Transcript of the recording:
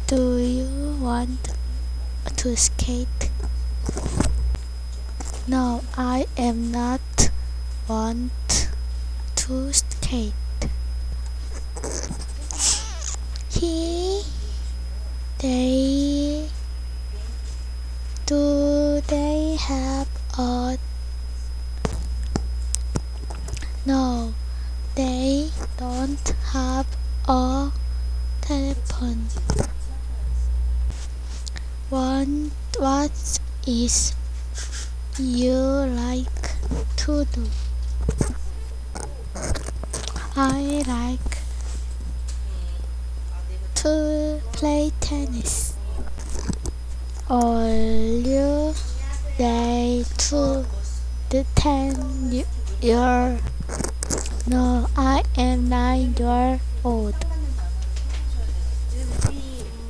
Do you want to skate? No, I am not want to skate. He they Do they have a No, they don't have a telephone. What is you like to do? I like to play tennis. Are you day to the 10 year? No, I am 9 years old.